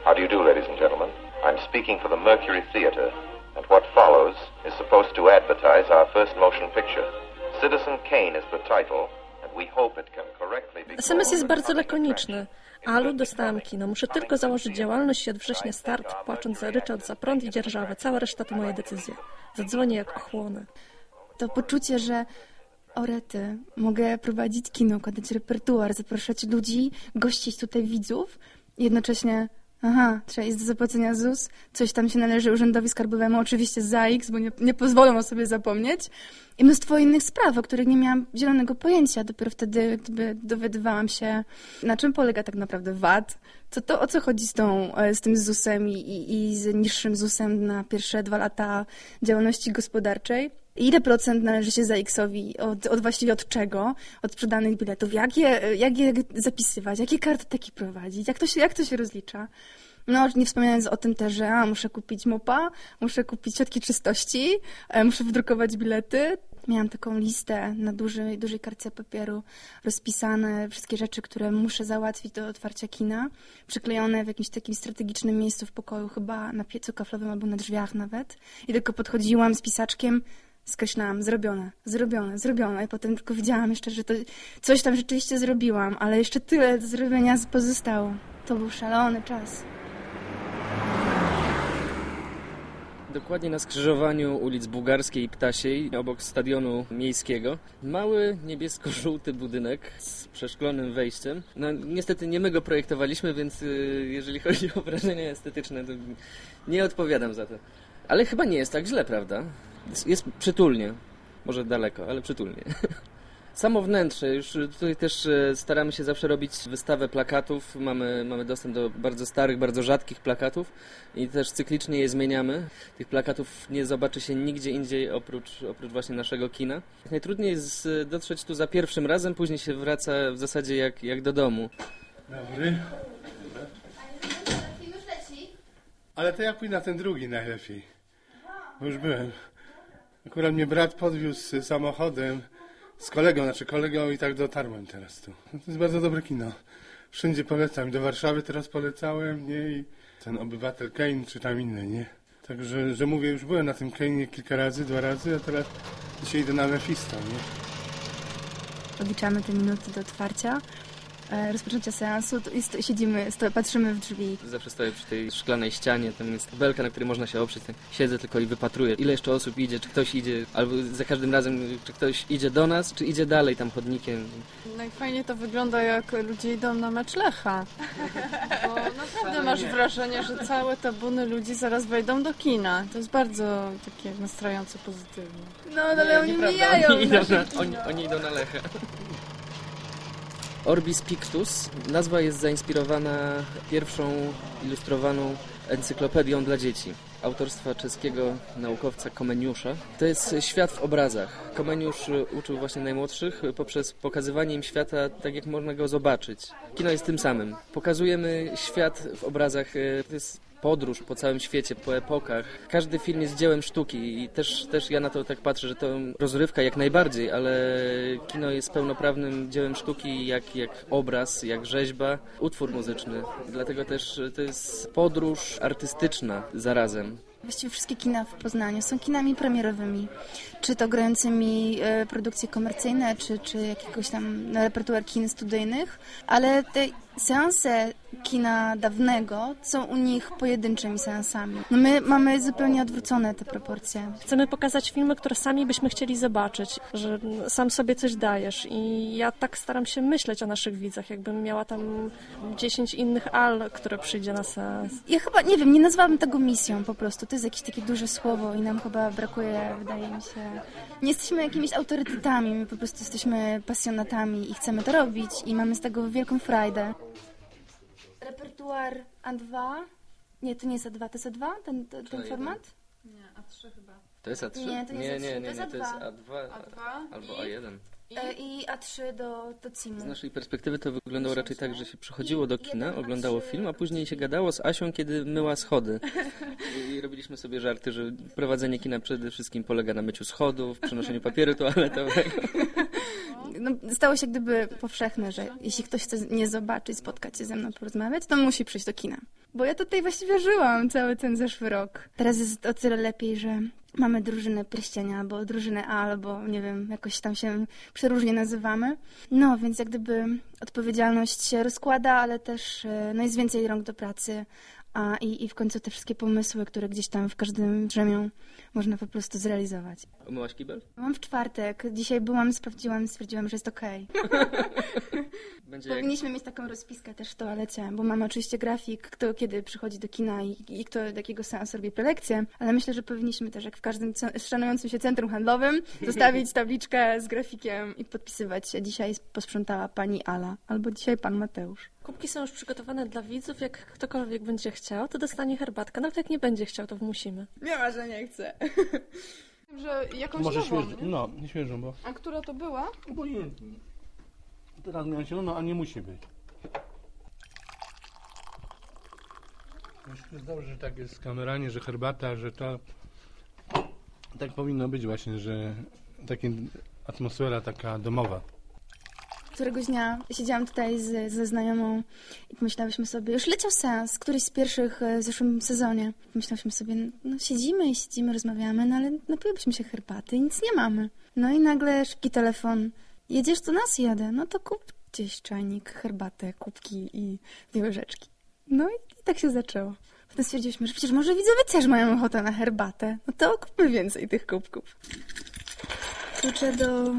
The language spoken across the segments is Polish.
How do you do, ladies and gentlemen? I'm speaking for the Mercury Theatre, and what follows is supposed to advertise our first motion picture. Citizen Kane is the title, and we hope it can correctly be... SMS jest bardzo lakoniczny. Alu, dostałam kino. Muszę tylko założyć działalność i od września start. Płacząc za ryczałt, za prąd i dzierżawę. Cała reszta to moje decyzje. Zadzwonię jak ochłonę. To poczucie, że orety, mogę prowadzić kino, układać repertuar, zapraszać ludzi, gościć tutaj widzów i jednocześnie trzeba jest do zapłacenia ZUS, coś tam się należy urzędowi skarbowemu, oczywiście za X, bo nie pozwolą o sobie zapomnieć. I mnóstwo innych spraw, o których nie miałam zielonego pojęcia. Dopiero wtedy dowiadywałam się, na czym polega tak naprawdę VAT, o co chodzi z tym ZUS-em i z niższym ZUS-em na pierwsze 2 lata działalności gospodarczej. Ile procent należy się za X-owi, właściwie od czego? Od sprzedanych biletów. Jak je zapisywać? Jakie kartoteki prowadzić? Jak to się rozlicza? No, nie wspominając o tym też, że muszę kupić mopa, muszę kupić środki czystości, muszę wydrukować bilety. Miałam taką listę na dużej kartce papieru, rozpisane wszystkie rzeczy, które muszę załatwić do otwarcia kina, przyklejone w jakimś takim strategicznym miejscu w pokoju, chyba na piecu kaflowym albo na drzwiach nawet. I tylko podchodziłam z pisaczkiem, skreślałam, zrobione. I potem tylko widziałam jeszcze, że to coś tam rzeczywiście zrobiłam, ale jeszcze tyle do zrobienia pozostało. To był szalony czas. Dokładnie na skrzyżowaniu ulic Bułgarskiej i Ptasiej, obok stadionu miejskiego, mały niebiesko-żółty budynek z przeszklonym wejściem. No niestety nie my go projektowaliśmy, więc jeżeli chodzi o wrażenia estetyczne, to nie odpowiadam za to. Ale chyba nie jest tak źle, prawda? Jest przytulnie. Może daleko, ale przytulnie. Samo wnętrze, już tutaj też staramy się zawsze robić wystawę plakatów. Mamy dostęp do bardzo starych, bardzo rzadkich plakatów i też cyklicznie je zmieniamy. Tych plakatów nie zobaczy się nigdzie indziej oprócz właśnie naszego kina. Najtrudniej jest dotrzeć tu za pierwszym razem, później się wraca w zasadzie jak do domu. Dobry. Ale to ja pójdę na ten drugi najlepiej. Bo już byłem. Akurat mnie brat podwiózł samochodem z kolegą i tak dotarłem teraz tu. To jest bardzo dobre kino. Wszędzie polecam. Do Warszawy teraz polecałem, nie? I ten Obywatel Kane, czy tam inny, nie? Także, że mówię, już byłem na tym Kane'ie kilka razy, 2 razy, a teraz dzisiaj idę na Mephisto, nie? Odliczamy te minuty do otwarcia, rozpoczęcia seansu i siedzimy, patrzymy w drzwi. Zawsze stoję przy tej szklanej ścianie, tam jest belka, na której można się oprzeć. Siedzę tylko i wypatruję, ile jeszcze osób idzie, czy ktoś idzie, albo za każdym razem, czy ktoś idzie do nas, czy idzie dalej tam chodnikiem. No i fajnie to wygląda, jak ludzie idą na mecz Lecha. Bo naprawdę masz wrażenie, że całe tabuny ludzi zaraz wejdą do kina. To jest bardzo takie nastrajające pozytywnie. No, ale oni mijają. Oni idą na Lechę. Orbis Pictus. Nazwa jest zainspirowana pierwszą ilustrowaną encyklopedią dla dzieci autorstwa czeskiego naukowca Komeniusza. To jest świat w obrazach. Komeniusz uczył właśnie najmłodszych poprzez pokazywanie im świata tak, jak można go zobaczyć. Kino jest tym samym. Pokazujemy świat w obrazach. To jest podróż po całym świecie, po epokach. Każdy film jest dziełem sztuki i też ja na to tak patrzę, że to rozrywka jak najbardziej, ale kino jest pełnoprawnym dziełem sztuki jak obraz, jak rzeźba, utwór muzyczny. Dlatego też to jest podróż artystyczna zarazem. Właściwie wszystkie kina w Poznaniu są kinami premierowymi, czy to grającymi produkcje komercyjne, czy jakiegoś tam repertuar kin studyjnych, ale te seanse kina dawnego są u nich pojedynczymi seansami. No my mamy zupełnie odwrócone te proporcje. Chcemy pokazać filmy, które sami byśmy chcieli zobaczyć, że sam sobie coś dajesz i ja tak staram się myśleć o naszych widzach, jakbym miała tam 10 innych Al, które przyjdzie na seans. Ja chyba, nie wiem, nie nazwałabym tego misją po prostu. To jest jakieś takie duże słowo i nam chyba brakuje, wydaje mi się. Nie jesteśmy jakimiś autorytetami, my po prostu jesteśmy pasjonatami i chcemy to robić i mamy z tego wielką frajdę. Repertuar A2? Nie, to nie jest A2, to jest A2? Ten format? Nie, A3 chyba. To jest A3? Nie, to nie jest A3, to jest A2 albo A1. I A3 do CIM-u. Z naszej perspektywy to wyglądało raczej tak, że się przychodziło do kina, oglądało film, a później się gadało z Asią, kiedy myła schody. I robiliśmy sobie żarty, że prowadzenie kina przede wszystkim polega na myciu schodów, przenoszeniu papieru toaletowego. No, stało się gdyby powszechne, że jeśli ktoś chce mnie zobaczyć, spotkać się ze mną, porozmawiać, to musi przyjść do kina. bo ja tutaj właściwie żyłam cały ten zeszły rok. Teraz jest o tyle lepiej, że mamy drużynę pierścienia, albo drużynę A, albo nie wiem, jakoś tam się przeróżnie nazywamy. No, więc jak gdyby odpowiedzialność się rozkłada, ale też no jest więcej rąk do pracy. I w końcu te wszystkie pomysły, które gdzieś tam w każdym drzemią można po prostu zrealizować. Umyłaś kibel? Mam w czwartek. Dzisiaj stwierdziłam, że jest okej. Powinniśmy mieć taką rozpiskę też w toalecie, bo mamy oczywiście grafik, kto kiedy przychodzi do kina i kto do jakiego seansu robi prelekcję, ale myślę, że powinniśmy też, jak w każdym szanującym się centrum handlowym, zostawić tabliczkę z grafikiem i podpisywać się. Dzisiaj posprzątała pani Ala, albo dzisiaj pan Mateusz. Kubki są już przygotowane dla widzów. Jak ktokolwiek będzie chciał, to dostanie herbatkę. Nawet jak nie będzie chciał, to musimy. Nie ma, że nie chce. Że jakąś Może nową, świeżą, nie? no, nie świeżą, bo... A która to była? Obojętnie. Teraz miałem zielono, a nie musi być. Myślę, że dobrze, że tak jest kameralnie, że herbata, że to... Tak powinno być właśnie, że taka atmosfera taka domowa. Któregoś dnia siedziałam tutaj ze znajomą i pomyślałyśmy sobie, już leciał seans, któryś z pierwszych w zeszłym sezonie. Pomyślałyśmy sobie, no siedzimy, rozmawiamy, no ale napiłybyśmy się herbaty i nic nie mamy. No i nagle szybki telefon, jedziesz do nas? Jadę. No to kup gdzieś czajnik, herbatę, kubki i 2 łyżeczki. No i tak się zaczęło. Potem stwierdziliśmy, że przecież może widzowie też mają ochotę na herbatę. No to kupmy więcej tych kubków. Klucze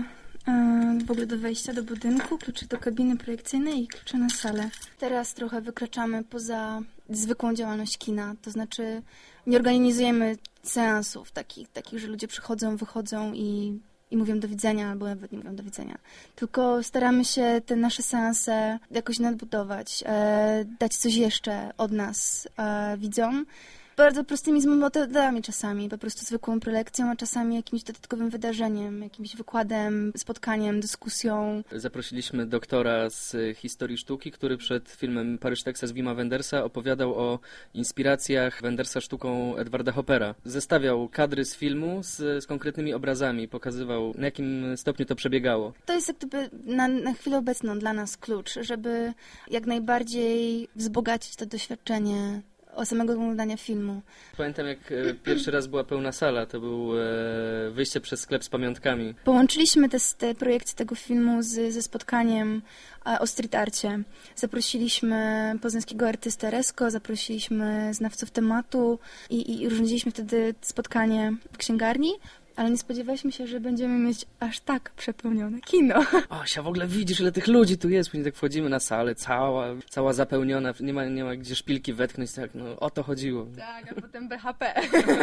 w ogóle do wejścia do budynku, klucze do kabiny projekcyjnej i klucze na salę. Teraz trochę wykraczamy poza zwykłą działalność kina, to znaczy nie organizujemy seansów takich, że ludzie przychodzą, wychodzą i mówią do widzenia, albo nawet nie mówią do widzenia. Tylko staramy się te nasze seanse jakoś nadbudować, dać coś jeszcze od nas widzom. Bardzo prostymi metodami czasami, po prostu zwykłą prelekcją, a czasami jakimś dodatkowym wydarzeniem, jakimś wykładem, spotkaniem, dyskusją. Zaprosiliśmy doktora z historii sztuki, który przed filmem Paryż, Teksas Wima Wendersa opowiadał o inspiracjach Wendersa sztuką Edwarda Hoppera. Zestawiał kadry z filmu z konkretnymi obrazami, pokazywał, na jakim stopniu to przebiegało. To jest jak gdyby na chwilę obecną dla nas klucz, żeby jak najbardziej wzbogacić to doświadczenie o samego oglądania filmu. Pamiętam, jak pierwszy raz była pełna sala, to był wyjście przez sklep z pamiątkami. Połączyliśmy te projekcje tego filmu ze spotkaniem o street arcie. Zaprosiliśmy poznańskiego artystę Resko, zaprosiliśmy znawców tematu i urządziliśmy wtedy spotkanie w księgarni. Ale nie spodziewaliśmy się, że będziemy mieć aż tak przepełnione kino. Osia, w ogóle widzisz, ile tych ludzi tu jest. Później tak wchodzimy na salę, cała zapełniona, nie ma gdzie szpilki wetknąć, tak, no o to chodziło. Tak, a potem BHP.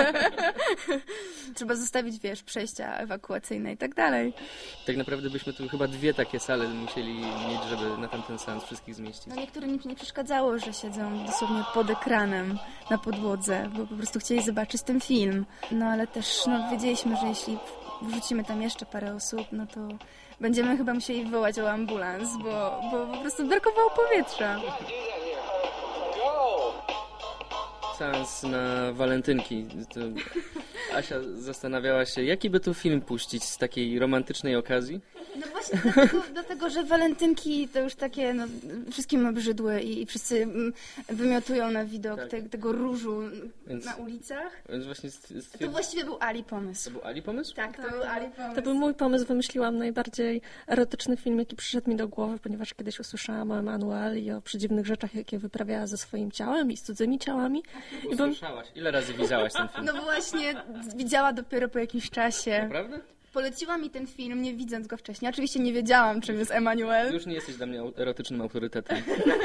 Trzeba zostawić, przejścia ewakuacyjne i tak dalej. Tak naprawdę byśmy tu chyba 2 takie sale musieli mieć, żeby na tamten seans wszystkich zmieścić. No niektórym nie przeszkadzało, że siedzą dosłownie pod ekranem na podłodze, bo po prostu chcieli zobaczyć ten film. No ale też wiedzieliśmy, że jeśli wrzucimy tam jeszcze parę osób, no to będziemy chyba musieli wołać o ambulans, bo po prostu brakowało powietrza. Seans na walentynki. To Asia zastanawiała się, jaki by tu film puścić z takiej romantycznej okazji. No właśnie dlatego, że walentynki to już takie, wszystkim obrzydłe i wszyscy wymiotują na widok tego różu na ulicach. Więc właśnie To właściwie był Ali pomysł. To był Ali pomysł? Tak, to był Ali pomysł. To był mój pomysł. Wymyśliłam najbardziej erotyczny film, jaki przyszedł mi do głowy, ponieważ kiedyś usłyszałam o Emanuel i o przedziwnych rzeczach, jakie wyprawiała ze swoim ciałem i z cudzymi ciałami. Usłyszałaś. Ile razy widziałaś ten film? No właśnie, widziała dopiero po jakimś czasie. Naprawdę? Poleciła mi ten film, nie widząc go wcześniej. Oczywiście nie wiedziałam, czym jest Emanuel. Już nie jesteś dla mnie erotycznym autorytetem.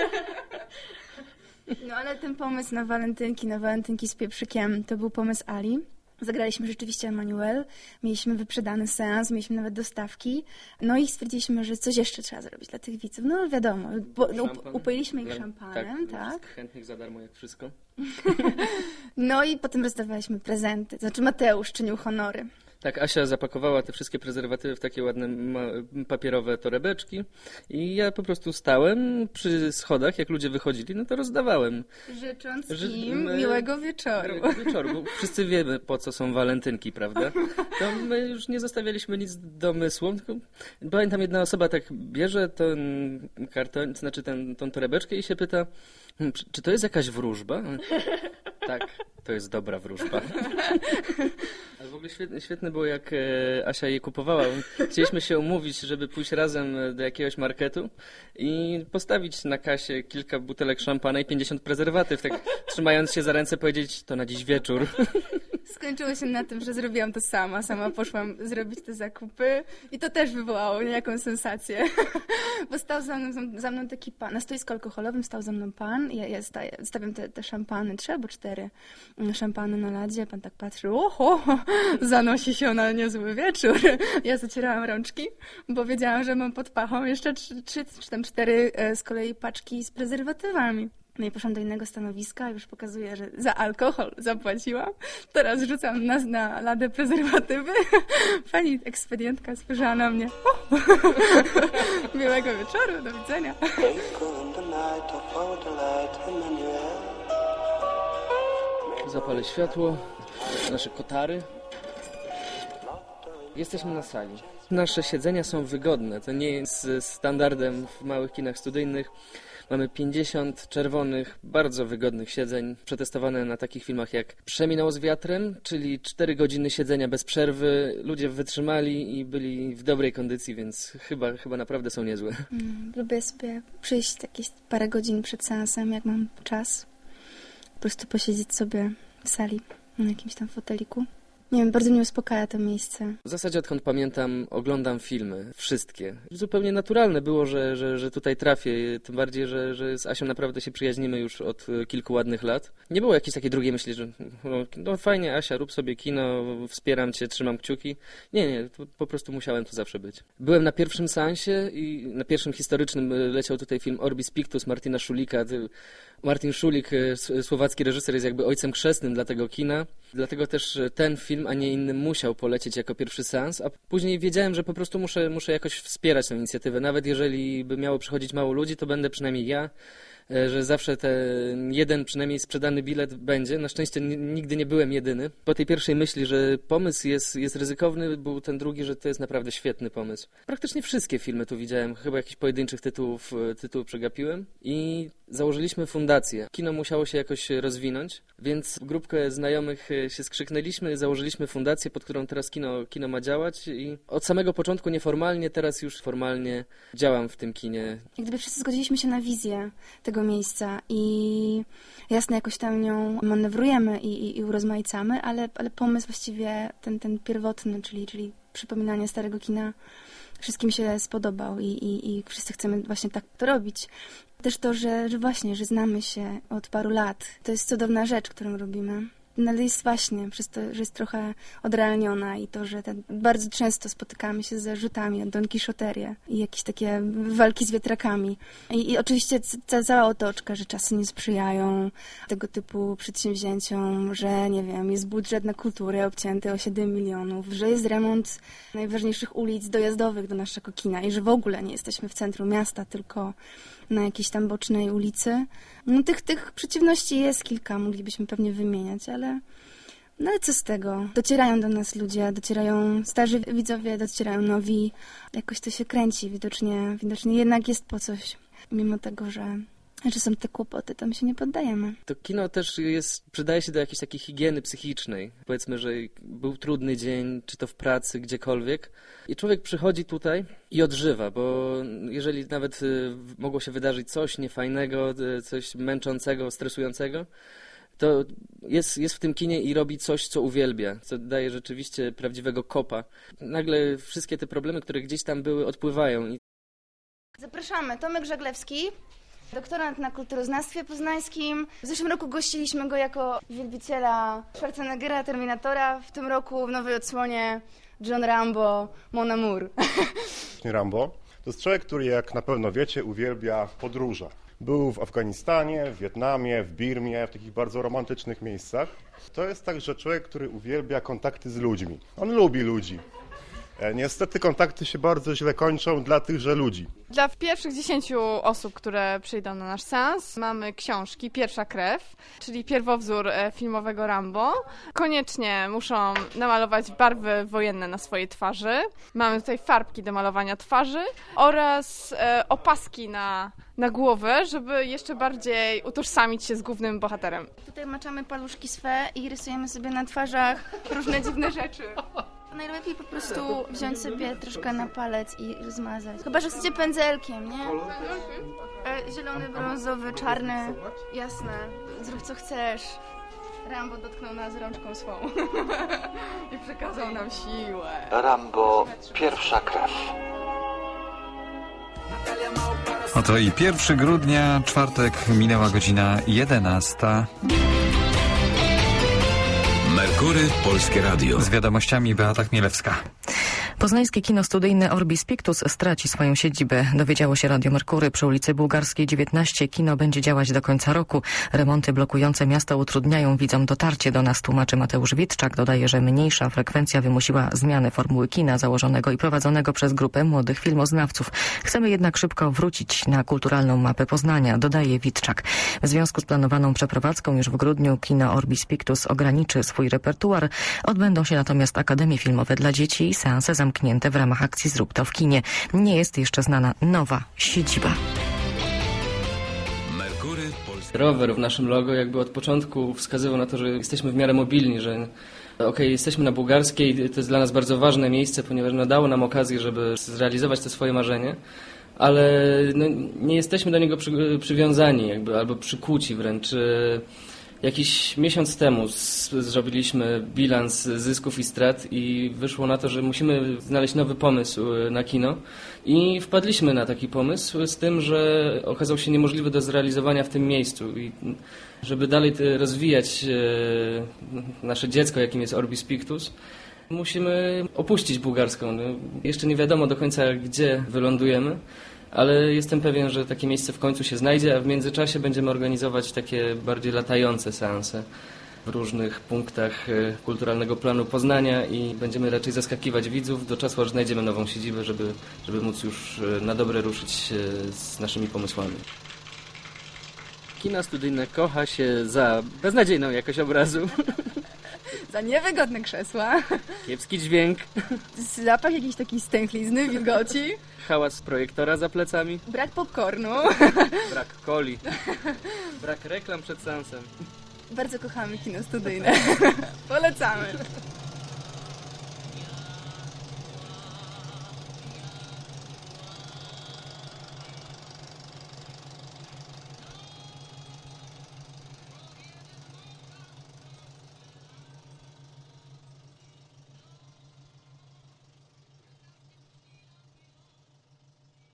No ale ten pomysł na walentynki z pieprzykiem, to był pomysł Ali. Zagraliśmy rzeczywiście Emanuel, mieliśmy wyprzedany seans, mieliśmy nawet dostawki. No i stwierdziliśmy, że coś jeszcze trzeba zrobić dla tych widzów. No wiadomo, upoiliśmy ich szampanem, tak. Chętnych za darmo jak wszystko. No i potem rozdawaliśmy prezenty. Znaczy Mateusz czynił honory. Tak, Asia zapakowała te wszystkie prezerwatywy w takie ładne papierowe torebeczki i ja po prostu stałem przy schodach, jak ludzie wychodzili, no to rozdawałem. Życząc im miłego wieczoru. Bo wszyscy wiemy, po co są walentynki, prawda? To my już nie zostawialiśmy nic domysłom, tylko pamiętam, jedna osoba tak bierze ten karton, znaczy tą torebeczkę i się pyta, Czy to jest jakaś wróżba? Tak, to jest dobra wróżba. Ale w ogóle świetne było, jak Asia je kupowała. Chcieliśmy się umówić, żeby pójść razem do jakiegoś marketu i postawić na kasie kilka butelek szampana i 50 prezerwatyw, tak trzymając się za ręce powiedzieć, to na dziś wieczór. Skończyło się na tym, że zrobiłam to sama. Sama poszłam zrobić te zakupy i to też wywołało niejaką sensację. Bo stał za mną taki pan. Na stoisku alkoholowym stał za mną pan. Ja stawiam te szampany, 3 albo 4 szampany na ladzie. Pan tak patrzył, oho, zanosi się na niezły wieczór. Ja zacierałam rączki, bo wiedziałam, że mam pod pachą jeszcze 3 czy tam 4 z kolei paczki z prezerwatywami. No i poszłam do innego stanowiska, już pokazuję, że za alkohol zapłaciłam. Teraz rzucam nas na ladę prezerwatywy. Pani ekspedientka spojrzała na mnie. Miłego wieczoru, do widzenia. Zapalę światło, nasze kotary. Jesteśmy na sali. Nasze siedzenia są wygodne. To nie jest standardem w małych kinach studyjnych. Mamy 50 czerwonych, bardzo wygodnych siedzeń, przetestowane na takich filmach jak Przeminął z wiatrem, czyli 4 godziny siedzenia bez przerwy. Ludzie wytrzymali i byli w dobrej kondycji, więc chyba naprawdę są niezłe. Lubię sobie przyjść jakieś parę godzin przed seansem, jak mam czas. Po prostu posiedzieć sobie w sali na jakimś tam foteliku. Nie wiem, bardzo mnie uspokaja to miejsce. W zasadzie odkąd pamiętam, oglądam filmy. Wszystkie. Zupełnie naturalne było, że tutaj trafię. Tym bardziej, że z Asią naprawdę się przyjaźnimy już od kilku ładnych lat. Nie było jakiejś takiej drugiej myśli, że no fajnie, Asia, rób sobie kino, wspieram cię, trzymam kciuki. Nie, po prostu musiałem tu zawsze być. Byłem na pierwszym seansie i na pierwszym historycznym leciał tutaj film Orbis Pictus Martina Szulika. Martin Szulik, słowacki reżyser, jest jakby ojcem chrzestnym dla tego kina. Dlatego też ten film, a nie inny, musiał polecieć jako pierwszy seans, a później wiedziałem, że po prostu muszę jakoś wspierać tę inicjatywę. Nawet jeżeli by miało przychodzić mało ludzi, to będę przynajmniej ja, że zawsze ten jeden przynajmniej sprzedany bilet będzie. Na szczęście nigdy nie byłem jedyny. Po tej pierwszej myśli, że pomysł jest ryzykowny, był ten drugi, że to jest naprawdę świetny pomysł. Praktycznie wszystkie filmy tu widziałem, chyba jakichś pojedynczych tytułów przegapiłem i założyliśmy fundację. Kino musiało się jakoś rozwinąć, więc w grupkę znajomych się skrzyknęliśmy, założyliśmy fundację, pod którą teraz kino ma działać i od samego początku nieformalnie, teraz już formalnie działam w tym kinie. Jak gdyby wszyscy zgodziliśmy się na wizję tego miejsca i jasne, jakoś tam nią manewrujemy i urozmaicamy, ale pomysł właściwie ten pierwotny, czyli przypominanie starego kina, wszystkim się spodobał i wszyscy chcemy właśnie tak to robić. Też to, że właśnie, że znamy się od paru lat. To jest cudowna rzecz, którą robimy. No ale jest właśnie przez to, że jest trochę odrealniona i to, że bardzo często spotykamy się z zarzutami o donkiszoterię i jakieś takie walki z wiatrakami. I oczywiście cała otoczka, że czasy nie sprzyjają tego typu przedsięwzięciom, że nie wiem, jest budżet na kulturę obcięty o 7 milionów, że jest remont najważniejszych ulic dojazdowych do naszego kina i że w ogóle nie jesteśmy w centrum miasta, tylko na jakiejś tam bocznej ulicy. No tych przeciwności jest kilka, moglibyśmy pewnie wymieniać, ale co z tego? Docierają do nas ludzie, docierają starzy widzowie, docierają nowi. Jakoś to się kręci, widocznie jednak jest po coś. Mimo tego, że są te kłopoty, to my się nie poddajemy. To kino też przydaje się do jakiejś takiej higieny psychicznej. Powiedzmy, że był trudny dzień, czy to w pracy, gdziekolwiek. I człowiek przychodzi tutaj i odżywa, bo jeżeli nawet mogło się wydarzyć coś niefajnego, coś męczącego, stresującego, to jest w tym kinie i robi coś, co uwielbia, co daje rzeczywiście prawdziwego kopa. Nagle wszystkie te problemy, które gdzieś tam były, odpływają. Zapraszamy, Tomek Żaglewski, doktorant na kulturoznawstwie poznańskim. W zeszłym roku gościliśmy go jako wielbiciela Schwarzeneggera, Terminatora. W tym roku w nowej odsłonie John Rambo, Mon Amour. Rambo to jest człowiek, który, jak na pewno wiecie, uwielbia podróże. Był w Afganistanie, w Wietnamie, w Birmie, w takich bardzo romantycznych miejscach. To jest także człowiek, który uwielbia kontakty z ludźmi. On lubi ludzi. Niestety kontakty się bardzo źle kończą dla tychże ludzi. Dla pierwszych 10 osób, które przyjdą na nasz seans, mamy książki Pierwsza krew, czyli pierwowzór filmowego Rambo. Koniecznie muszą namalować barwy wojenne na swojej twarzy. Mamy tutaj farbki do malowania twarzy oraz opaski na głowę, żeby jeszcze bardziej utożsamić się z głównym bohaterem. Tutaj maczamy paluszki swe i rysujemy sobie na twarzach różne dziwne rzeczy. Najlepiej po prostu wziąć sobie troszkę na palec i zmazać. Chyba że chcecie pędzelkiem, nie? Zielony, brązowy, czarny, jasne. Zrób co chcesz. Rambo dotknął nas rączką swą i przekazał nam siłę. Rambo, pierwsza krew. Oto i 1 grudnia, czwartek, minęła godzina 11. Merkury, Polskie Radio. Z wiadomościami Beata Chmielewska. Poznańskie kino studyjne Orbis Pictus straci swoją siedzibę. Dowiedziało się Radio Merkury. Przy ulicy Bułgarskiej 19 kino będzie działać do końca roku. Remonty blokujące miasto utrudniają widzom dotarcie do nas, tłumaczy Mateusz Witczak. Dodaje, że mniejsza frekwencja wymusiła zmianę formuły kina założonego i prowadzonego przez grupę młodych filmoznawców. Chcemy jednak szybko wrócić na kulturalną mapę Poznania, dodaje Witczak. W związku z planowaną przeprowadzką już w grudniu kino Orbis Pictus ograniczy swój repertuar. Odbędą się natomiast akademie filmowe dla dzieci i seanse zamknięte w ramach akcji Zrób to w kinie. Nie jest jeszcze znana nowa siedziba. Rower w naszym logo jakby od początku wskazywał na to, że jesteśmy w miarę mobilni, że jesteśmy na Bułgarskiej, to jest dla nas bardzo ważne miejsce, ponieważ dało nam okazję, żeby zrealizować to swoje marzenie, ale nie jesteśmy do niego przywiązani albo przykuci wręcz. Jakiś miesiąc temu zrobiliśmy bilans zysków i strat i wyszło na to, że musimy znaleźć nowy pomysł na kino i wpadliśmy na taki pomysł z tym, że okazał się niemożliwy do zrealizowania w tym miejscu i żeby dalej rozwijać nasze dziecko, jakim jest Orbis Pictus, musimy opuścić Bułgarską. Jeszcze nie wiadomo do końca, gdzie wylądujemy, ale jestem pewien, że takie miejsce w końcu się znajdzie, a w międzyczasie będziemy organizować takie bardziej latające seanse w różnych punktach kulturalnego planu Poznania i będziemy raczej zaskakiwać widzów do czasu, aż znajdziemy nową siedzibę, żeby móc już na dobre ruszyć z naszymi pomysłami. Kino studyjne kocha się za beznadziejną jakość obrazu. Za niewygodne krzesła. Kiepski dźwięk. Zapach jakiejś takiej stęchlizny, wilgoci. Hałas projektora za plecami. Brak popcornu. Brak coli. Brak reklam przed seansem. Bardzo kochamy kino studyjne. Polecamy.